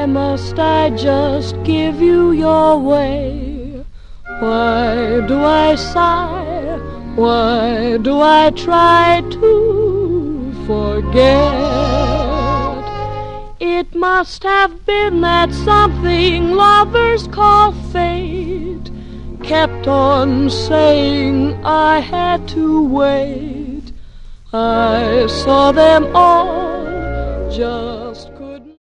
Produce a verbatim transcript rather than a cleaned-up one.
Why must I just give you your way? Why do I sigh? Why do I try to forget? It must have been that something lovers call fate kept on saying I had to wait. I saw them all just